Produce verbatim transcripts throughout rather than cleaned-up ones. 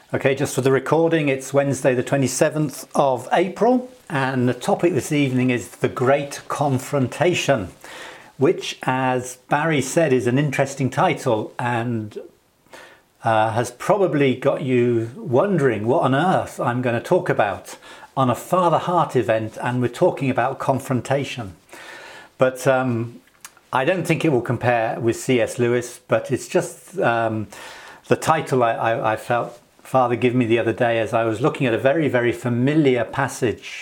Okay, just for the recording, it's Wednesday the twenty-seventh of April, and the topic this evening is the Great Confrontation, which, as Barry said, is an interesting title and uh, has probably got you wondering what on earth I'm going to talk about on a Father Heart event, and we're talking about confrontation. But um, I don't think it will compare with C S Lewis, but it's just um, the title I, I, I felt Father give me the other day as I was looking at a very, very familiar passage.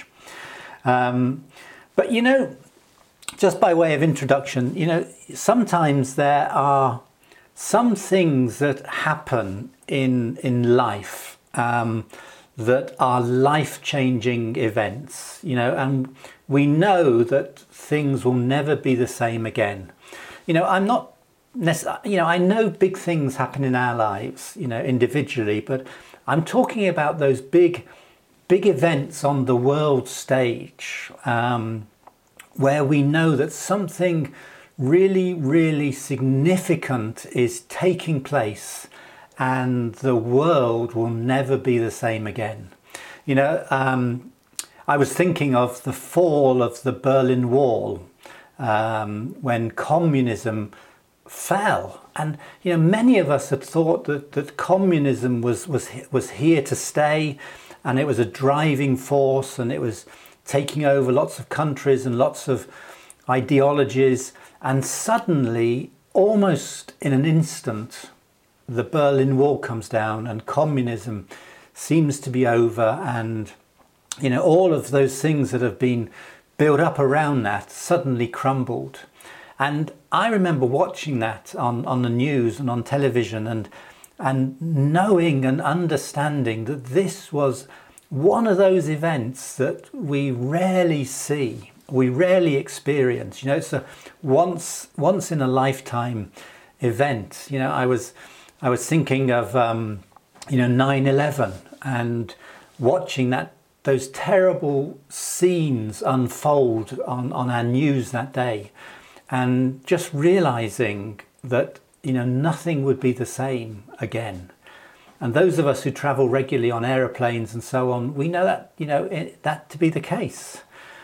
Um, but, you know, just by way of introduction, you know, sometimes there are some things that happen in, in life um, that are life-changing events, you know, and we know that things will never be the same again. You know, I'm not You know, I know big things happen in our lives, you know, individually, but I'm talking about those big, big events on the world stage, um, where we know that something really, really significant is taking place and the world will never be the same again. You know, um, I was thinking of the fall of the Berlin Wall, um, when communism fell, and you know, many of us had thought that that communism was was was here to stay, and it was a driving force, and it was taking over lots of countries and lots of ideologies, and suddenly, almost in an instant, the Berlin Wall comes down and communism seems to be over, and you know, all of those things that have been built up around that suddenly crumbled. And I remember watching that on, on the news and on television, and and knowing and understanding that this was one of those events that we rarely see, we rarely experience. You know, it's a once once in a lifetime event. You know, I was I was thinking of um, you know, nine eleven and watching that those terrible scenes unfold on, on our news that day. And just realizing that, you know, nothing would be the same again. And those of us who travel regularly on aeroplanes and so on, we know that, you know, it, that to be the case.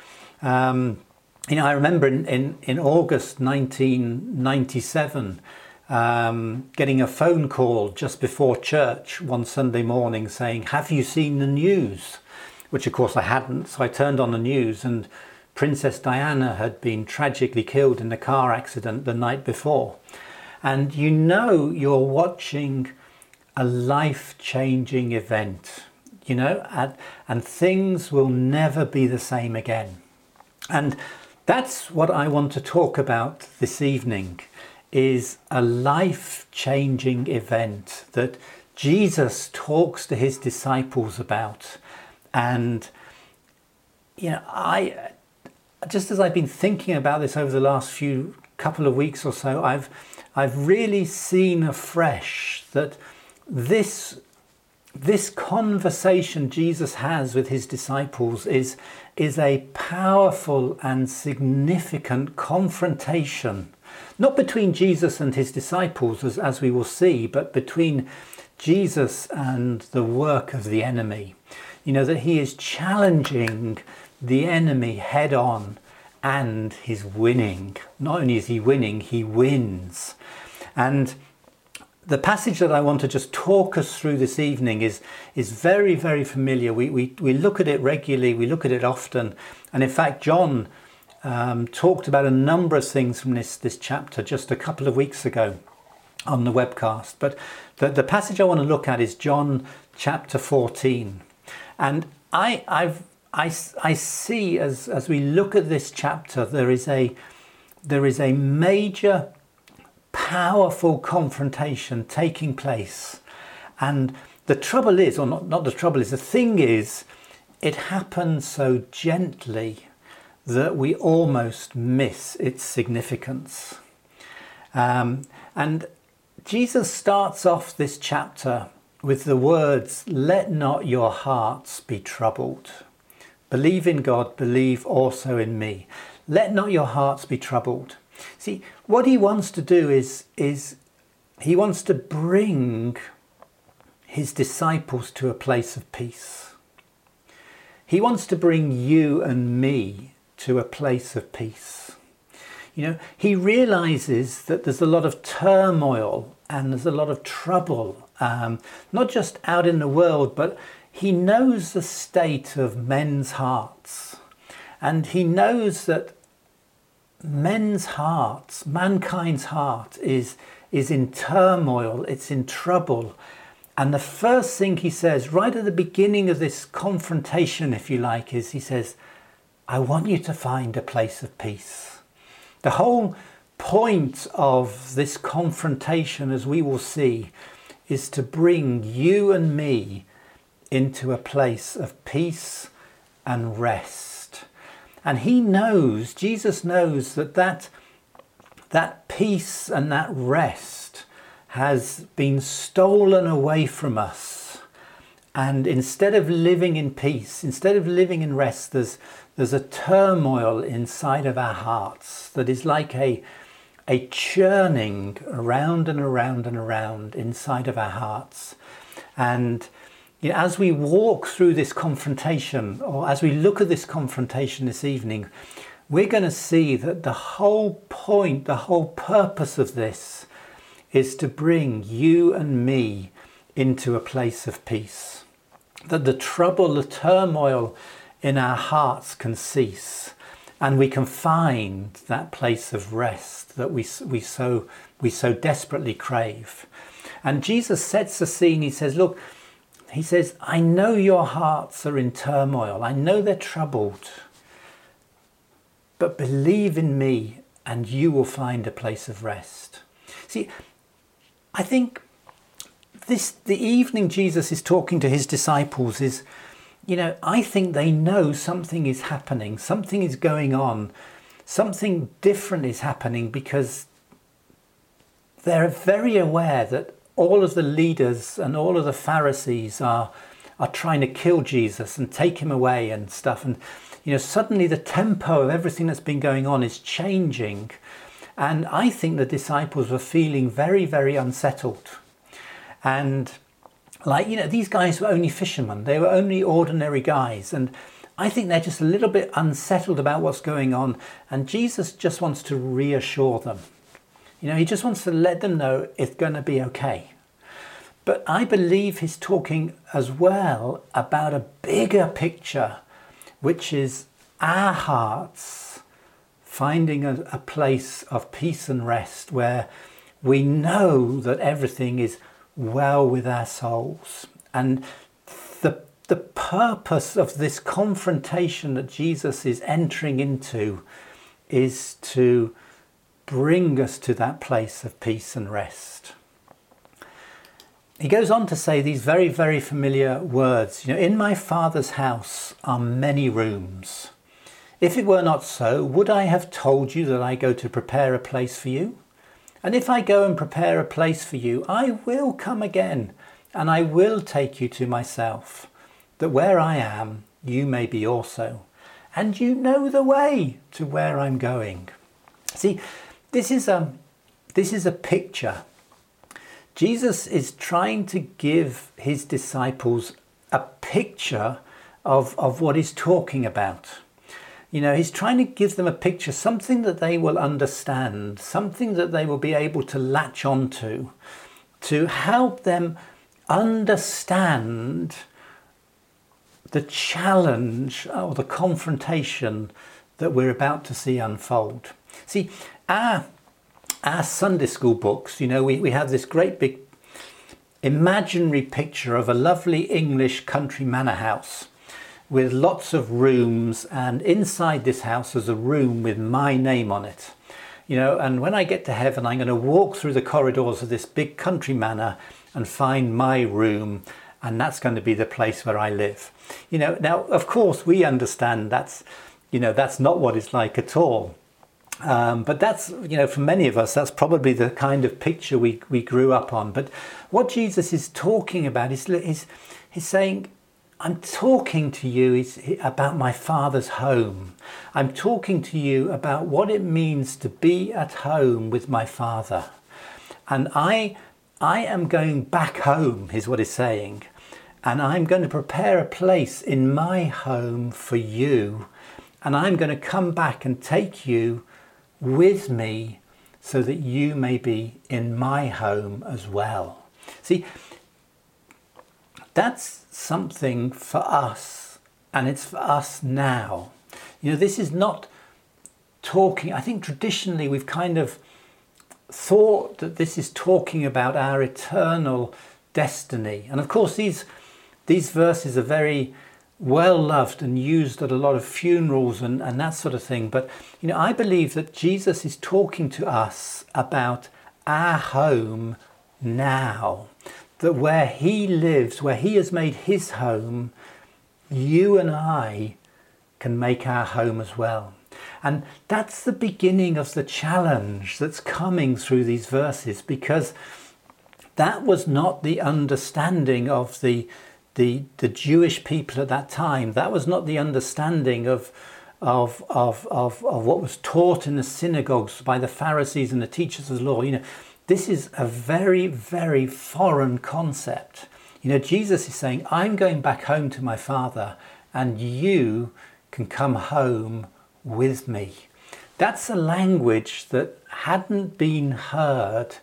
Um, you know, I remember in, in, in August nineteen ninety-seven, um, getting a phone call just before church one Sunday morning saying, "Have you seen the news?" Which of course I hadn't. So I turned on the news, and Princess Diana had been tragically killed in a car accident the night before. And you know, you're watching a life-changing event, you know, and, and things will never be the same again. And that's what I want to talk about this evening, is a life-changing event that Jesus talks to his disciples about. And, you know, I... just as I've been thinking about this over the last few couple of weeks or so, I've I've really seen afresh that this this conversation Jesus has with his disciples is is a powerful and significant confrontation, not between Jesus and his disciples, as, as we will see, but between Jesus and the work of the enemy. You know, that he is challenging the enemy head on, and he's winning. Not only is he winning, he wins. And the passage that I want to just talk us through this evening is is very, very familiar. We we, we look at it regularly, we look at it often. And in fact, John um, talked about a number of things from this, this chapter just a couple of weeks ago on the webcast. But the, the passage I want to look at is John chapter fourteen. And I, I've I, I see as, as we look at this chapter, there is a there is a major, powerful confrontation taking place. And the trouble is, or not, not the trouble is, the thing is, it happens so gently that we almost miss its significance. Um, and Jesus starts off this chapter with the words, "Let not your hearts be troubled. Believe in God, believe also in me. Let not your hearts be troubled." See, what he wants to do is, is he wants to bring his disciples to a place of peace. He wants to bring you and me to a place of peace. You know, he realizes that there's a lot of turmoil and there's a lot of trouble, um, not just out in the world, but he knows the state of men's hearts. And he knows that men's hearts, mankind's heart is, is in turmoil, it's in trouble. And the first thing he says right at the beginning of this confrontation, if you like, is he says, I want you to find a place of peace. The whole point of this confrontation, as we will see, is to bring you and me into a place of peace and rest. And he knows, Jesus knows that that, that peace and that rest has been stolen away from us. And instead of living in peace, instead of living in rest, there's, there's a turmoil inside of our hearts that is like a, a churning around and around and around inside of our hearts. And you know, as we walk through this confrontation, or as we look at this confrontation this evening, we're going to see that the whole point, the whole purpose of this is to bring you and me into a place of peace. That the trouble, the turmoil in our hearts can cease, and we can find that place of rest that we, we, so, we so desperately crave. And Jesus sets the scene. He says, look, he says, I know your hearts are in turmoil. I know they're troubled. But believe in me and you will find a place of rest. See, I think this the evening Jesus is talking to his disciples is, you know, I think they know something is happening, something is going on, something different is happening, because they're very aware that all of the leaders and all of the Pharisees are are trying to kill Jesus and take him away and stuff. And, you know, suddenly the tempo of everything that's been going on is changing. And I think the disciples were feeling very, very unsettled. And like, you know, these guys were only fishermen. They were only ordinary guys. And I think they're just a little bit unsettled about what's going on. And Jesus just wants to reassure them. You know, he just wants to let them know it's going to be okay. But I believe he's talking as well about a bigger picture, which is our hearts finding a, a place of peace and rest where we know that everything is well with our souls. And the, the purpose of this confrontation that Jesus is entering into is to bring us to that place of peace and rest. He goes on to say these very, very familiar words. You know, in my Father's house are many rooms. If it were not so, would I have told you that I go to prepare a place for you? And if I go and prepare a place for you, I will come again, and I will take you to myself, that where I am, you may be also. And you know the way to where I'm going. See, this is a, this is a picture. Jesus is trying to give his disciples a picture of, of what he's talking about. You know, he's trying to give them a picture, something that they will understand, something that they will be able to latch onto, to help them understand the challenge or the confrontation that we're about to see unfold. See, our, our Sunday school books, you know, we, we have this great big imaginary picture of a lovely English country manor house with lots of rooms, and inside this house is a room with my name on it. You know, and when I get to heaven, I'm going to walk through the corridors of this big country manor and find my room, and that's going to be the place where I live. You know, now, of course, we understand that's, you know, that's not what it's like at all. Um, but that's, you know, for many of us, that's probably the kind of picture we, we grew up on. But what Jesus is talking about is, is he's saying, I'm talking to you is about my Father's home. I'm talking to you about what it means to be at home with my Father. And I, I am going back home, is what he's saying. And I'm going to prepare a place in my home for you. And I'm going to come back and take you with me so that you may be in my home as well. See, that's something for us, and it's for us now. You know, this is not talking, I think traditionally we've kind of thought that this is talking about our eternal destiny. And of course these these verses are very well loved and used at a lot of funerals and, and that sort of thing. But you know, I believe that Jesus is talking to us about our home now, that where he lives, where he has made his home, you and I can make our home as well. And that's the beginning of the challenge that's coming through these verses, because that was not the understanding of the, the, the Jewish people at that time. That was not the understanding of, of, of, of, of what was taught in the synagogues by the Pharisees and the teachers of the law. You know, this is a very, very foreign concept. You know, Jesus is saying, I'm going back home to my Father, and you can come home with me. That's a language that hadn't been heard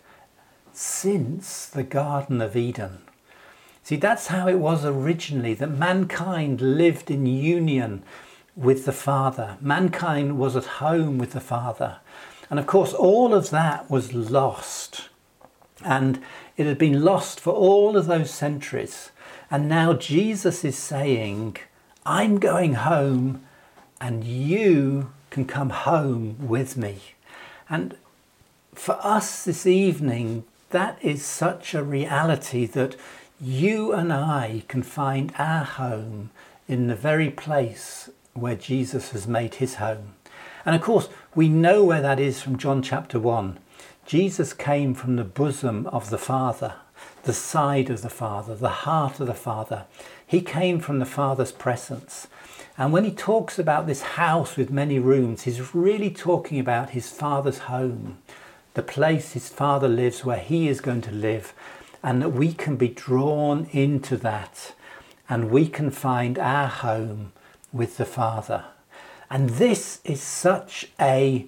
since the Garden of Eden. See, that's how it was originally, that mankind lived in union with the Father. Mankind was at home with the Father. And of course, all of that was lost. And it had been lost for all of those centuries. And now Jesus is saying, I'm going home, and you can come home with me. And for us this evening, that is such a reality, that you and I can find our home in the very place where Jesus has made his home. And of course, we know where that is from John chapter one. Jesus came from the bosom of the Father, the side of the Father, the heart of the Father. He came from the Father's presence. And when he talks about this house with many rooms, he's really talking about his Father's home, the place his Father lives, where he is going to live, and that we can be drawn into that, and we can find our home with the Father. And this is such a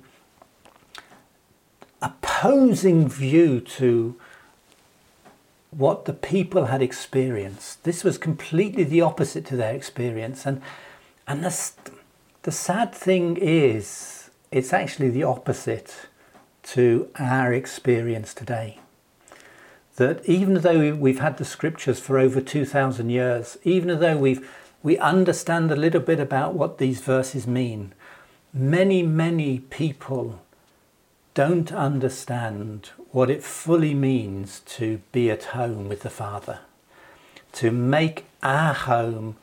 opposing view to what the people had experienced. This was completely the opposite to their experience. And and the, the sad thing is, it's actually the opposite to our experience today. That even though we've had the scriptures for over two thousand years, even though we've we understand a little bit about what these verses mean, many, many people don't understand what it fully means to be at home with the Father, to make our home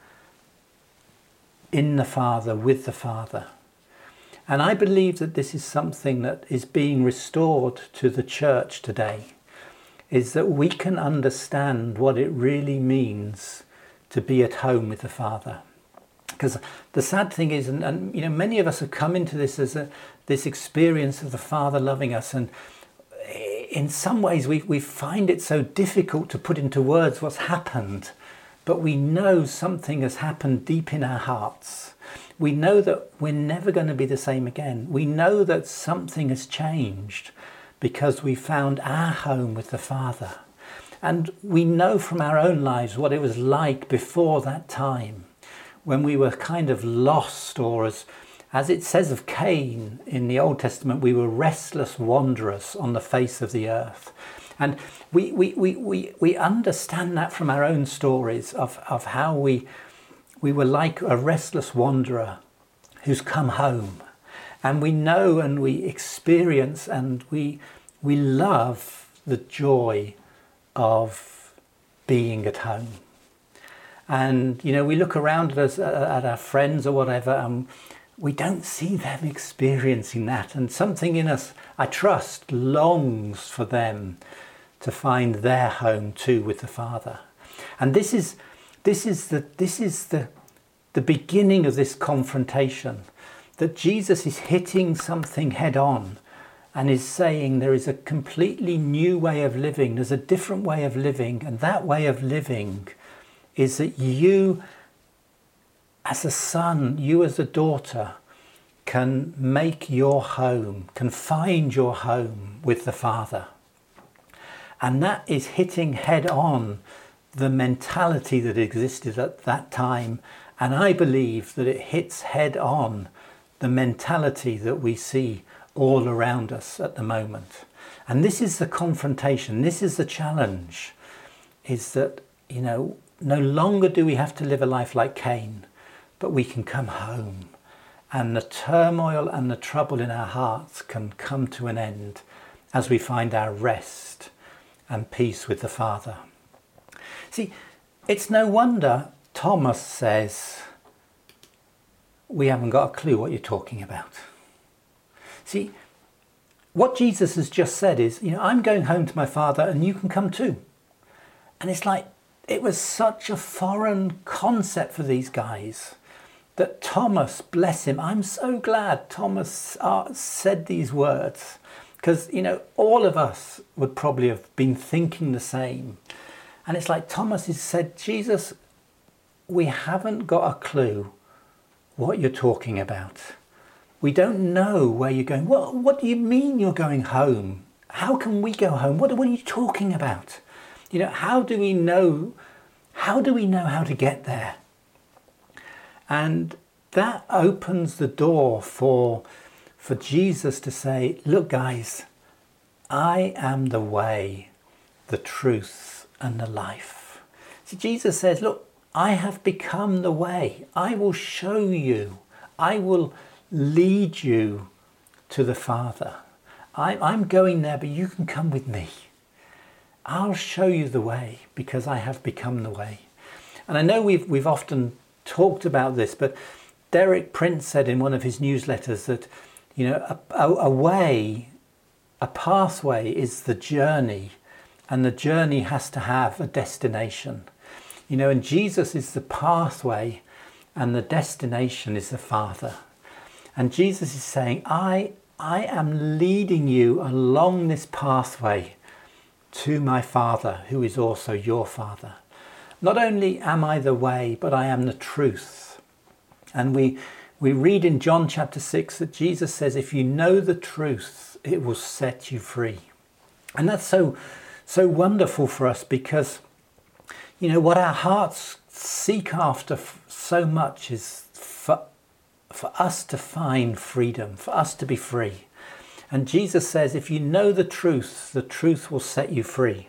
in the Father, with the Father. And I believe that this is something that is being restored to the church today, is that we can understand what it really means to be at home with the Father. Because the sad thing is, and, and you know, many of us have come into this as a, this experience of the Father loving us, and in some ways we, we find it so difficult to put into words what's happened, but we know something has happened deep in our hearts. We know that we're never going to be the same again. We know that something has changed because we found our home with the Father. And we know from our own lives what it was like before that time, when we were kind of lost, or as, as it says of Cain in the Old Testament, we were restless wanderers on the face of the earth. And we, we, we, we, we understand that from our own stories of, of how we, we were like a restless wanderer who's come home. And we know and we experience and we, we love the joy of being at home. And, you know, we look around at us, at our friends or whatever, and we don't see them experiencing that. And something in us, I trust, longs for them to find their home too with the Father. And this is this is the this is the the beginning of this confrontation, that Jesus is hitting something head on, and is saying there is a completely new way of living. There's a different way of living, and that way of living is that you as a son, you as a daughter, can make your home, can find your home with the Father. And that is hitting head on the mentality that existed at that time. And I believe that it hits head on the mentality that we see all around us at the moment. And this is the confrontation, this is the challenge, is that, you know, no longer do we have to live a life like Cain, but we can come home. And the turmoil and the trouble in our hearts can come to an end as we find our rest and peace with the Father. See, it's no wonder Thomas says, we haven't got a clue what you're talking about. See, what Jesus has just said is, you know, I'm going home to my Father and you can come too. And it's like, it was such a foreign concept for these guys that Thomas, bless him, I'm so glad Thomas uh, said these words, because, you know, all of us would probably have been thinking the same. And it's like Thomas has said, Jesus, we haven't got a clue what you're talking about. We don't know where you're going. What, what do you mean you're going home? How can we go home? What, what are you talking about? You know, how do we know, how do we know how to get there? And that opens the door for, for Jesus to say, look guys, I am the way, the truth and the life. See, Jesus says, look, I have become the way. I will show you. I will lead you to the Father. I, I'm going there, but you can come with me. I'll show you the way because I have become the way. And I know we've, we've often talked about this, but Derek Prince said in one of his newsletters that, you know, a, a, a way, a pathway is the journey, and the journey has to have a destination. You know, and Jesus is the pathway and the destination is the Father. And Jesus is saying, I, I am leading you along this pathway to my Father, who is also your Father. Not only am I the way, but I am the truth. And we, we read in John chapter six that Jesus says, if you know the truth, it will set you free. And that's so, so wonderful for us because, you know, what our hearts seek after so much is for, for us to find freedom, for us to be free. And Jesus says, if you know the truth, the truth will set you free.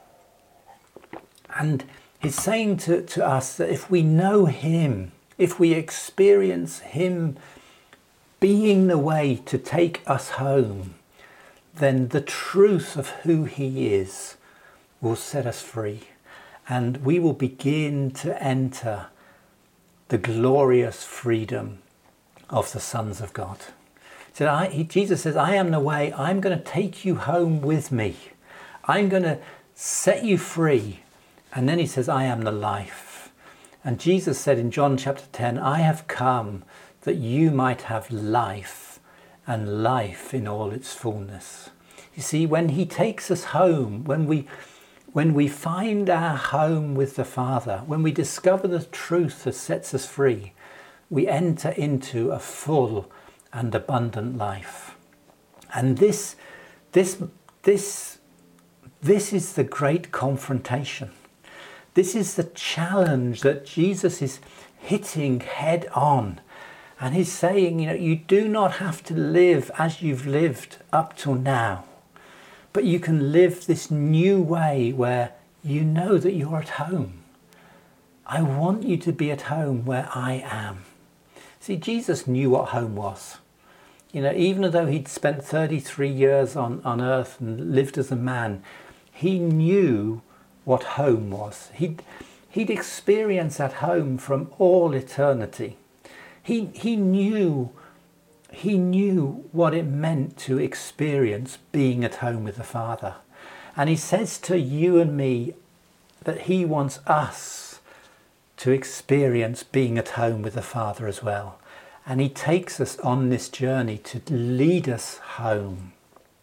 And he's saying to, to us that if we know him, if we experience him being the way to take us home, then the truth of who he is will set us free. And we will begin to enter the glorious freedom of the sons of God. So I, he, Jesus says, I am the way. I'm going to take you home with me. I'm going to set you free. And then he says, I am the life. And Jesus said in John chapter ten, I have come that you might have life, and life in all its fullness. You see, when he takes us home, when we, when we find our home with the Father, when we discover the truth that sets us free, we enter into a full and abundant life. And this, this, this, this is the great confrontation. This is the challenge that Jesus is hitting head on. And he's saying, you know, you do not have to live as you've lived up till now, but you can live this new way where you know that you're at home. I want you to be at home where I am. See, Jesus knew what home was. You know, even though he'd spent thirty-three years on, on earth and lived as a man, he knew what home was. He'd, he'd experienced that home from all eternity. He, he knew, he knew what it meant to experience being at home with the Father. And he says to you and me that he wants us to experience being at home with the Father as well. And he takes us on this journey to lead us home.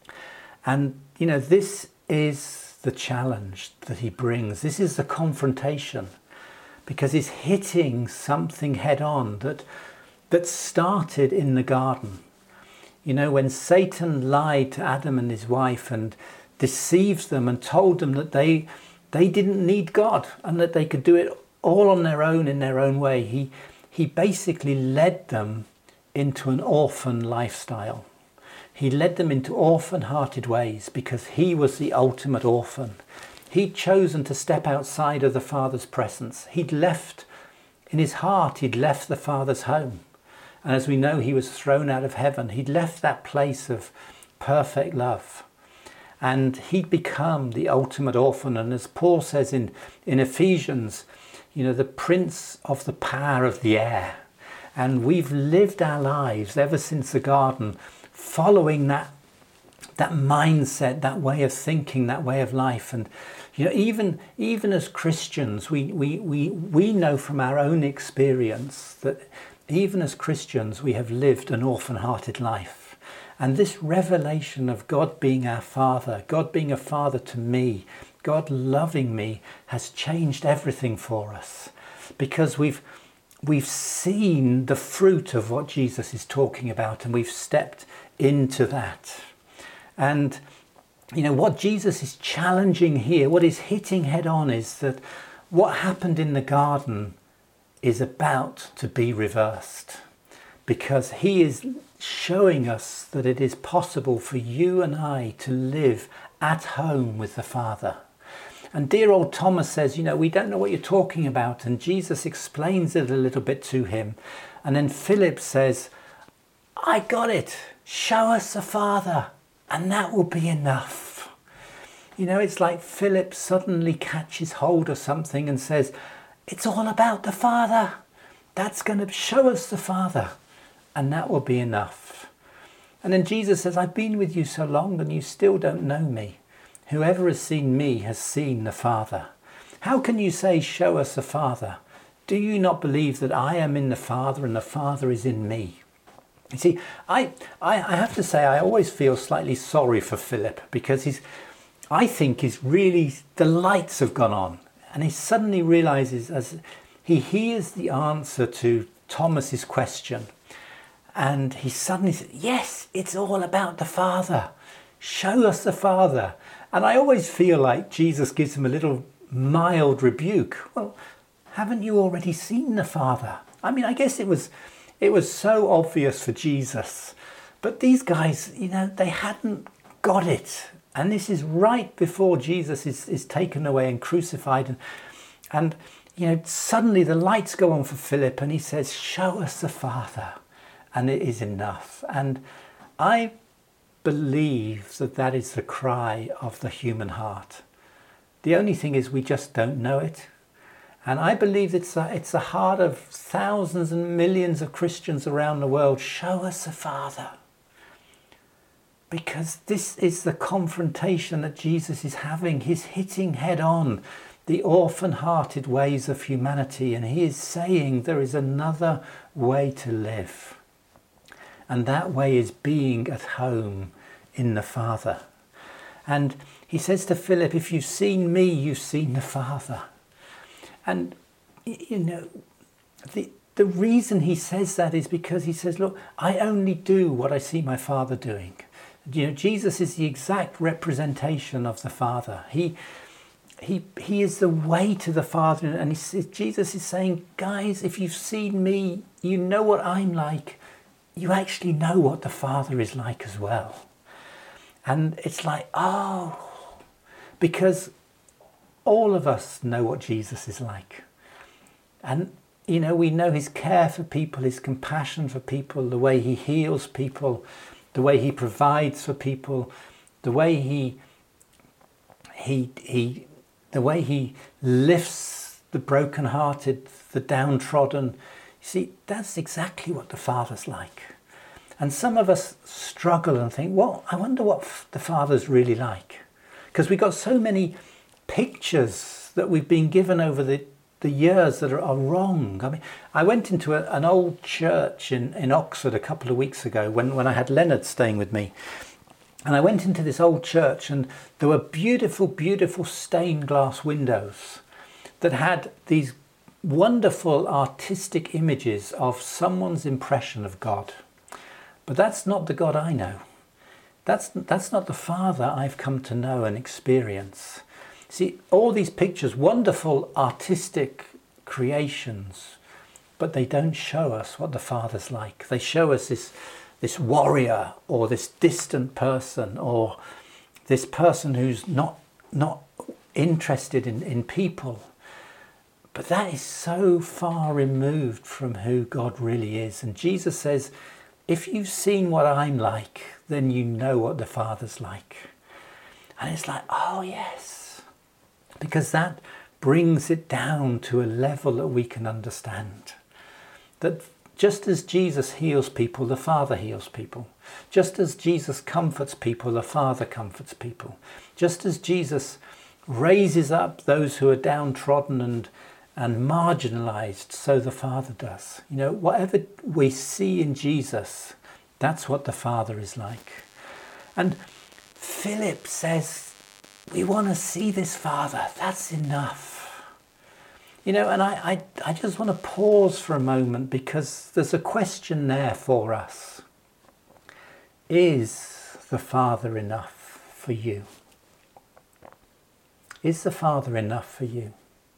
And, you know, this is the challenge that he brings. This is the confrontation, because he's hitting something head on that, that started in the garden. You know, when Satan lied to Adam and his wife and deceived them and told them that they, they didn't need God and that they could do it all on their own in their own way, he, he basically led them into an orphan lifestyle. He led them into orphan-hearted ways because he was the ultimate orphan. He'd chosen to step outside of the Father's presence. He'd left, in his heart, he'd left the Father's home. And as we know, he was thrown out of heaven. He'd left that place of perfect love. And he'd become the ultimate orphan. And as Paul says in, in Ephesians, you know, the prince of the power of the air. And we've lived our lives ever since the garden following that that mindset, that way of thinking, that way of life. And you know, even even as Christians, we we we we know from our own experience that even as Christians we have lived an orphan-hearted life. And this revelation of God being our Father, God being a father to me, God loving me, has changed everything for us, because we've we've seen the fruit of what Jesus is talking about, and we've stepped into that. And you know, what Jesus is challenging here, what is hitting head on, is that what happened in the garden is about to be reversed, because he is showing us that it is possible for you and I to live at home with the Father. And dear old Thomas says, you know, we don't know what you're talking about. And Jesus explains it a little bit to him. And then Philip says, I got it. Show us the Father, and that will be enough. You know, it's like Philip suddenly catches hold of something and says, it's all about the Father. That's going to show us the Father, and that will be enough. And then Jesus says, I've been with you so long and you still don't know me. Whoever has seen me has seen the Father. How can you say, show us the Father? Do you not believe that I am in the Father and the Father is in me? You see, I, I, I have to say, I always feel slightly sorry for Philip, because he's, I think he's really, the lights have gone on, and he suddenly realizes, as he hears the answer to Thomas's question, and he suddenly says, yes, it's all about the Father. Show us the Father. And I always feel like Jesus gives him a little mild rebuke. Well, haven't you already seen the Father? I mean, I guess it was it was so obvious for Jesus. But these guys, you know, they hadn't got it. And this is right before Jesus is, is taken away and crucified. And, and, you know, suddenly the lights go on for Philip and he says, show us the Father. And it is enough. And I believe that that is the cry of the human heart. The only thing is we just don't know it. And I believe it's the, it's the heart of thousands and millions of Christians around the world. Show us the Father. Because this is the confrontation that Jesus is having. He's hitting head on the orphan-hearted ways of humanity. And he is saying there is another way to live. And that way is being at home in the Father. And he says to Philip, if you've seen me, you've seen the Father. And, you know, the, the reason he says that is because he says, look, I only do what I see my Father doing. You know, Jesus is the exact representation of the Father. He, he, he is the way to the Father. And he says, Jesus is saying, guys, if you've seen me, you know what I'm like. You actually know what the Father is like as well. And it's like, oh, because all of us know what Jesus is like. And, you know, we know his care for people, his compassion for people, the way he heals people, the way he provides for people, the way he, he, he, the way he lifts the brokenhearted, the downtrodden. You see, that's exactly what the Father's like. And some of us struggle and think, well, I wonder what the Father's really like. Because we've got so many pictures that we've been given over the, the years that are, are wrong. I mean, I went into a, an old church in, in Oxford a couple of weeks ago when, when I had Leonard staying with me. And I went into this old church, and there were beautiful, beautiful stained glass windows that had these wonderful artistic images of someone's impression of God. But that's not the God I know. That's, that's not the Father I've come to know and experience. See, all these pictures, wonderful artistic creations, but they don't show us what the Father's like. They show us this, this warrior, or this distant person, or this person who's not, not interested in, in people. But that is so far removed from who God really is. And Jesus says, if you've seen what I'm like, then you know what the Father's like. And it's like, oh yes, because that brings it down to a level that we can understand. That just as Jesus heals people, the Father heals people. Just as Jesus comforts people, the Father comforts people. Just as Jesus raises up those who are downtrodden and and marginalized, so the Father does. You know, whatever we see in Jesus, that's what the Father is like. And Philip says, we want to see this Father. That's enough. You know, and I, I, I just want to pause for a moment, because there's a question there for us. Is the Father enough for you? Is the Father enough for you?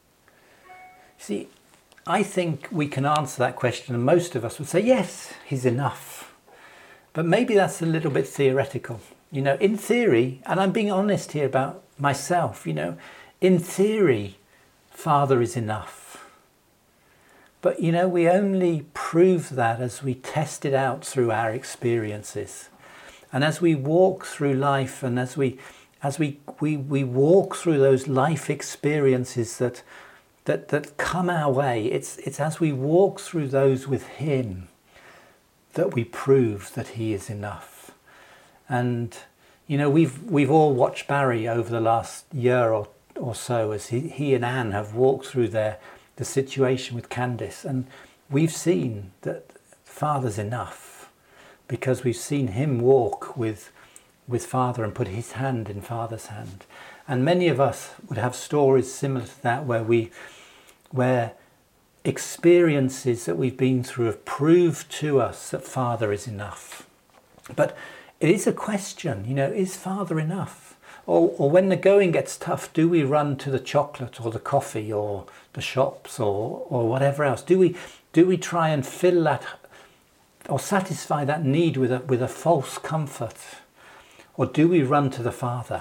See, I think we can answer that question, and most of us would say, yes, he's enough. But maybe that's a little bit theoretical. You know, in theory, and I'm being honest here about myself, you know, in theory, Father is enough. But, you know, we only prove that as we test it out through our experiences. And as we walk through life, and as we as we, we, we walk through those life experiences that That, that come our way, it's, it's as we walk through those with him that we prove that he is enough. And, you know, we've, we've all watched Barry over the last year or, or so as he, he and Anne have walked through their, the situation with Candice. And we've seen that Father's enough, because we've seen him walk with, with Father and put his hand in Father's hand. And many of us would have stories similar to that, where we, where experiences that we've been through have proved to us that Father is enough. But it is a question, you know, is Father enough? Or, or when the going gets tough, do we run to the chocolate or the coffee or the shops or, or whatever else? Do we, do we try and fill that or satisfy that need with a, with a false comfort? Or do we run to the Father?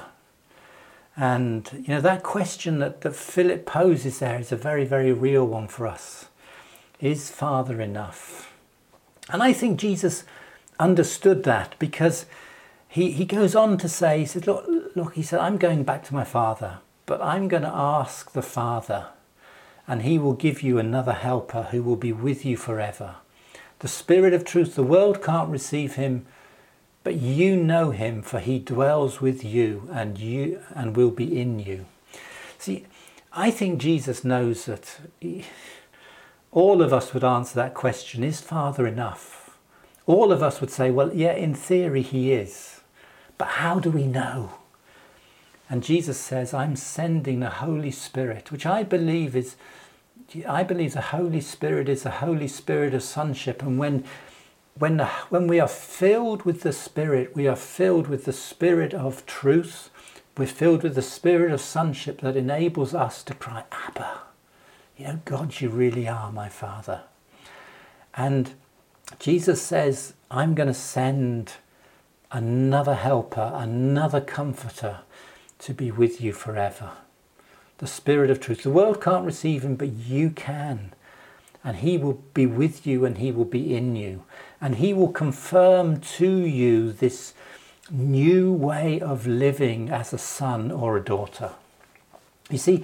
And, you know, that question that, that Philip poses there is a very, very real one for us. Is Father enough? And I think Jesus understood that, because he, he goes on to say, he said, look, look, he said, I'm going back to my Father, but I'm going to ask the Father, and he will give you another helper who will be with you forever. The Spirit of truth, the world can't receive him, but you know him, for he dwells with you and you and will be in you. See, I think Jesus knows that he, all of us would answer that question, is Father enough? All of us would say, well, yeah, in theory he is. But how do we know? And Jesus says, I'm sending the Holy Spirit, which I believe is, I believe the Holy Spirit is the Holy Spirit of sonship. And when When, the, when we are filled with the Spirit, we are filled with the Spirit of truth. We're filled with the Spirit of sonship that enables us to cry, Abba. You know, God, you really are my Father. And Jesus says, I'm going to send another helper, another comforter to be with you forever. The Spirit of truth. The world can't receive him, but you can. And he will be with you and he will be in you. And he will confirm to you this new way of living as a son or a daughter. You see,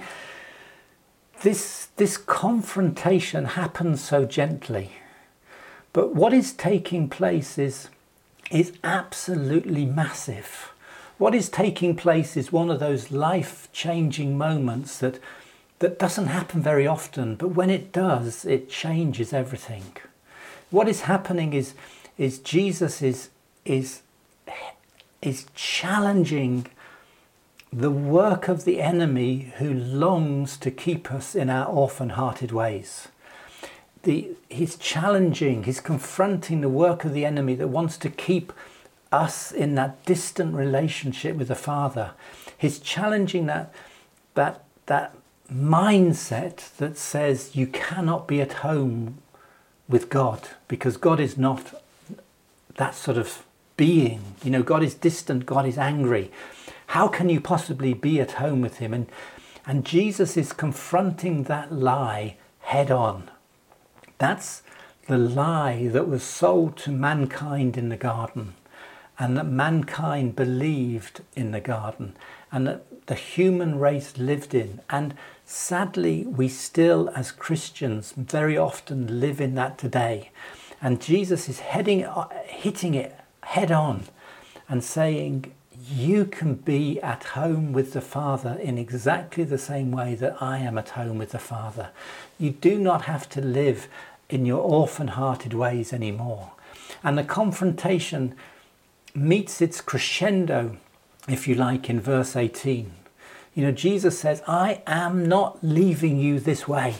this, this confrontation happens so gently. But what is taking place is, is absolutely massive. What is taking place is one of those life-changing moments that that doesn't happen very often, but when it does, it changes everything. What is happening is, is Jesus is, is is challenging the work of the enemy who longs to keep us in our orphan-hearted ways. The, he's challenging, he's confronting the work of the enemy that wants to keep us in that distant relationship with the Father. He's challenging that, that, that mindset that says you cannot be at home with God because God is not that sort of being. You know, God is distant, God is angry. How can you possibly be at home with him? And, and Jesus is confronting that lie head on. That's the lie that was sold to mankind in the garden, and that mankind believed in the garden, and that the human race lived in. And sadly, we still, as Christians, very often live in that today. And Jesus is heading, hitting it head on and saying, you can be at home with the Father in exactly the same way that I am at home with the Father. You do not have to live in your orphan-hearted ways anymore. And the confrontation meets its crescendo, if you like, in verse eighteen. You know, Jesus says, I am not leaving you this way.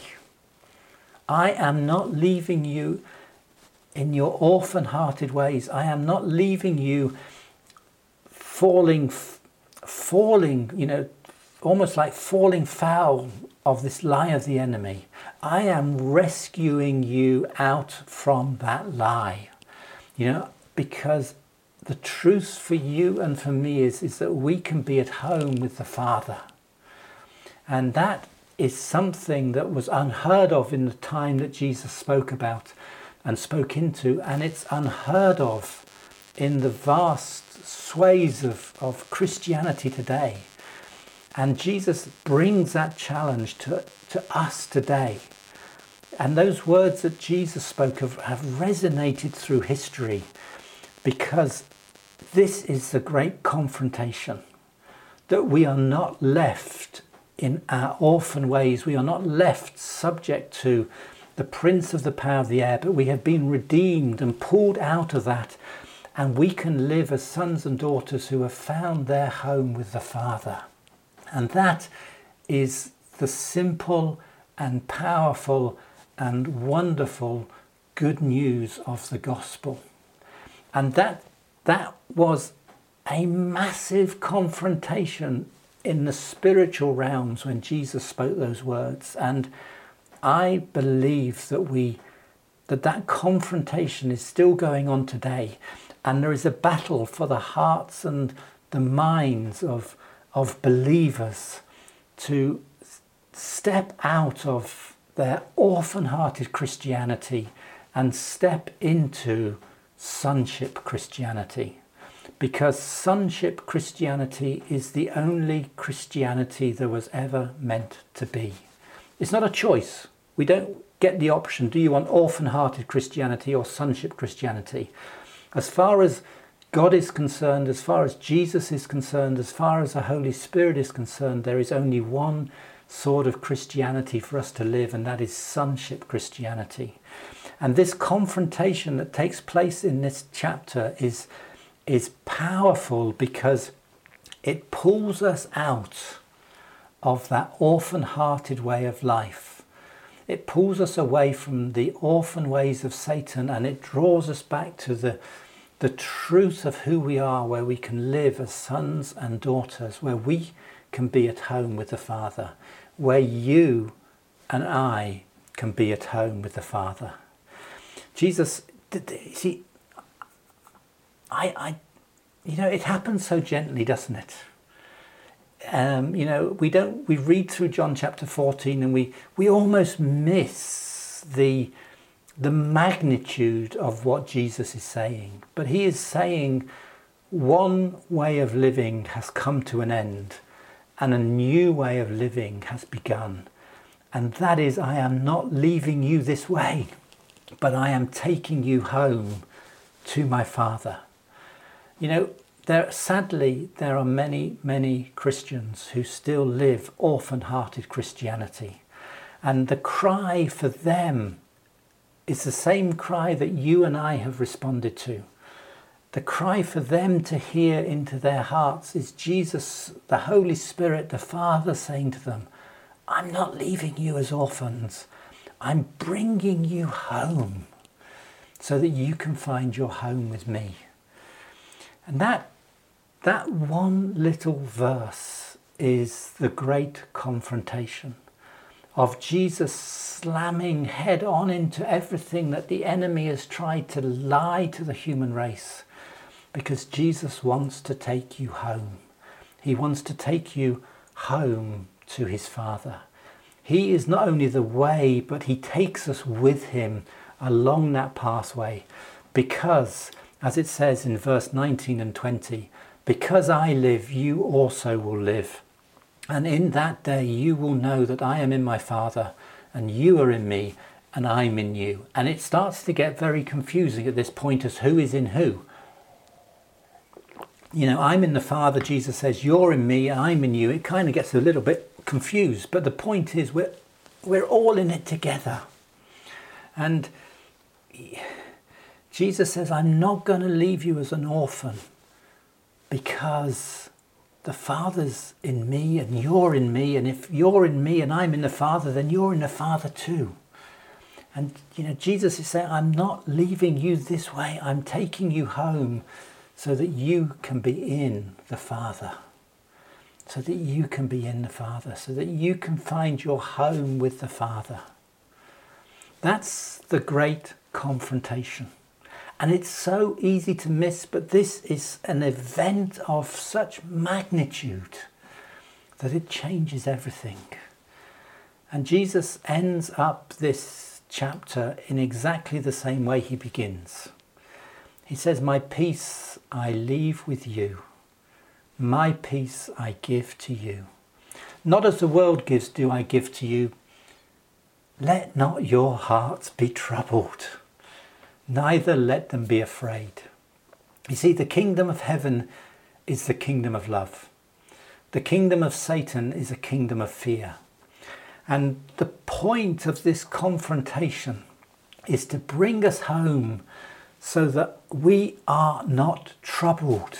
I am not leaving you in your orphan-hearted ways. I am not leaving you falling, falling, you know, almost like falling foul of this lie of the enemy. I am rescuing you out from that lie, you know, because the truth for you and for me is, is that we can be at home with the Father. And that is something that was unheard of in the time that Jesus spoke about and spoke into, and it's unheard of in the vast swathes of, of Christianity today. And Jesus brings that challenge to, to us today. And those words that Jesus spoke of have resonated through history, because this is the great confrontation, that we are not left in our orphan ways. We are not left subject to the prince of the power of the air, but we have been redeemed and pulled out of that. And we can live as sons and daughters who have found their home with the Father. And that is the simple and powerful and wonderful good news of the gospel. And that that was a massive confrontation in the spiritual realms when Jesus spoke those words. And I believe that we that that confrontation is still going on today. And there is a battle for the hearts and the minds of, of believers to step out of their orphan-hearted Christianity and step into sonship Christianity. Because sonship Christianity is the only Christianity there was ever meant to be. It's not a choice. We don't get the option, do you want orphan-hearted Christianity or sonship Christianity? As far as God is concerned, as far as Jesus is concerned, as far as the Holy Spirit is concerned, there is only one sort of Christianity for us to live, and that is sonship Christianity. And this confrontation that takes place in this chapter is, is powerful because it pulls us out of that orphan-hearted way of life. It pulls us away from the orphan ways of Satan, and it draws us back to the, the truth of who we are, where we can live as sons and daughters, where we can be at home with the Father, where you and I can be at home with the Father. Jesus, see, I, I, you know, it happens so gently, doesn't it? Um, you know, we don't. We read through John chapter fourteen, and we we almost miss the the magnitude of what Jesus is saying. But he is saying one way of living has come to an end, and a new way of living has begun. And that is, I am not leaving you this way, but I am taking you home to my Father. You know, there, sadly, there are many, many Christians who still live orphan-hearted Christianity. And the cry for them is the same cry that you and I have responded to. The cry for them to hear into their hearts is Jesus, the Holy Spirit, the Father saying to them, I'm not leaving you as orphans. I'm bringing you home so that you can find your home with me. And that, that one little verse is the great confrontation of Jesus slamming head on into everything that the enemy has tried to lie to the human race. Because Jesus wants to take you home. He wants to take you home to his Father. He is not only the way, but he takes us with him along that pathway. Because, as it says in verse nineteen and twenty, because I live, you also will live. And in that day you will know that I am in my Father, and you are in me, and I'm in you. And it starts to get very confusing at this point as who is in who. You know, I'm in the Father, Jesus says, you're in me, I'm in you. It kind of gets a little bit confused. But the point is, we're, we're all in it together. And Jesus says, I'm not going to leave you as an orphan because the Father's in me and you're in me. And if you're in me and I'm in the Father, then you're in the Father too. And, you know, Jesus is saying, I'm not leaving you this way. I'm taking you home so that you can be in the Father, so that you can be in the Father, so that you can find your home with the Father. That's the great confrontation. And it's so easy to miss, but this is an event of such magnitude that it changes everything. And Jesus ends up this chapter in exactly the same way he begins. He says, my peace I leave with you. My peace I give to you. Not as the world gives do I give to you. Let not your hearts be troubled, neither let them be afraid. You see, the kingdom of heaven is the kingdom of love. The kingdom of Satan is a kingdom of fear. And the point of this confrontation is to bring us home so that we are not troubled,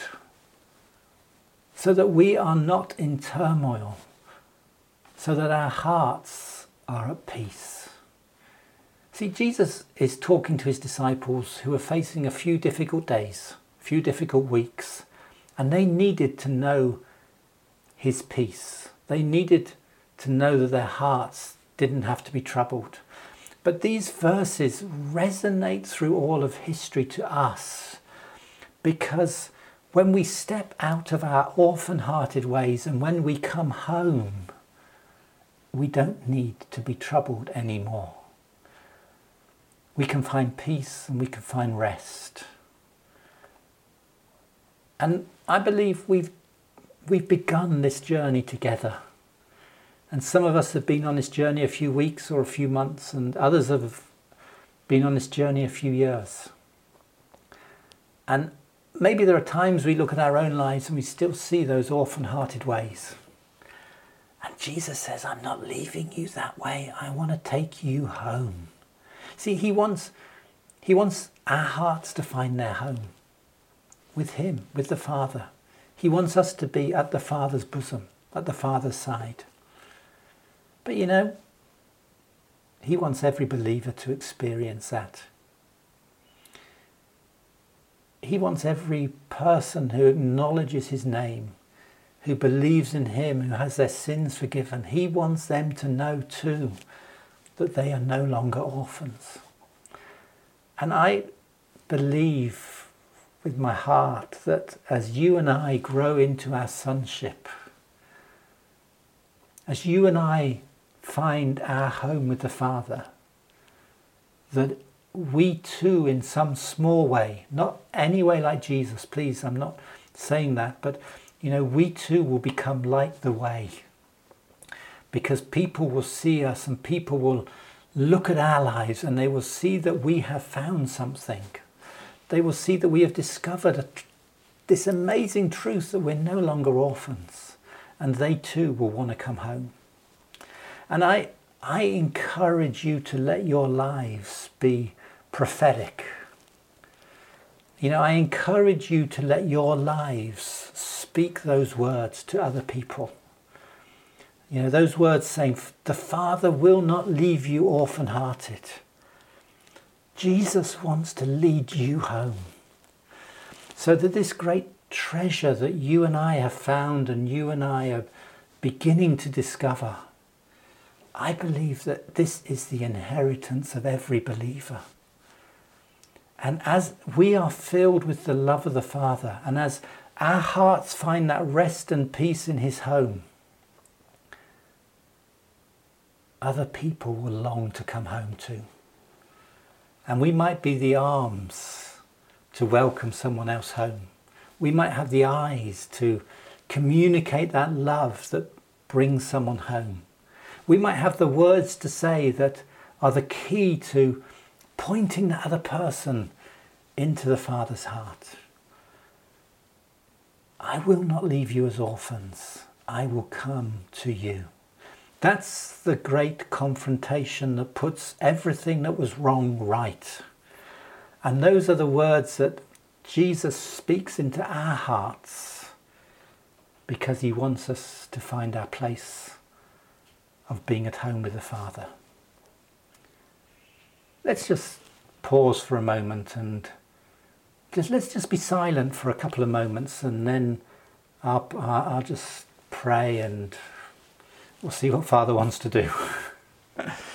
so that we are not in turmoil, so that our hearts are at peace. See, Jesus is talking to his disciples who are facing a few difficult days, a few difficult weeks, and they needed to know his peace. They needed to know that their hearts didn't have to be troubled. But these verses resonate through all of history to us, because when we step out of our orphan-hearted ways and when we come home, we don't need to be troubled anymore. We can find peace and we can find rest. And I believe we've, we've begun this journey together. And some of us have been on this journey a few weeks or a few months, and others have been on this journey a few years. And maybe there are times we look at our own lives and we still see those orphan-hearted ways. And Jesus says, I'm not leaving you that way. I want to take you home. See, he wants, he wants our hearts to find their home with him, with the Father. He wants us to be at the Father's bosom, at the Father's side. But you know, he wants every believer to experience that. He wants every person who acknowledges his name, who believes in him, who has their sins forgiven. He wants them to know too that they are no longer orphans. And I believe with my heart that as you and I grow into our sonship, as you and I find our home with the Father, that we too in some small way, not any way like Jesus, please, I'm not saying that, but you know, we too will become like the way, because people will see us and people will look at our lives and they will see that we have found something. They will see that we have discovered a, this amazing truth that we're no longer orphans, and they too will want to come home. And I, I encourage you to let your lives be prophetic. You know, I encourage you to let your lives speak those words to other people. You know, those words saying, the Father will not leave you orphan-hearted. Jesus wants to lead you home. So that this great treasure that you and I have found and you and I are beginning to discover, I believe that this is the inheritance of every believer. And as we are filled with the love of the Father, and as our hearts find that rest and peace in his home, other people will long to come home too. And we might be the arms to welcome someone else home. We might have the eyes to communicate that love that brings someone home. We might have the words to say that are the key to pointing the other person into the Father's heart. I will not leave you as orphans. I will come to you. That's the great confrontation that puts everything that was wrong right. And those are the words that Jesus speaks into our hearts because he wants us to find our place of being at home with the Father. Let's just pause for a moment and just let's just be silent for a couple of moments, and then I'll, I'll just pray and we'll see what Father wants to do.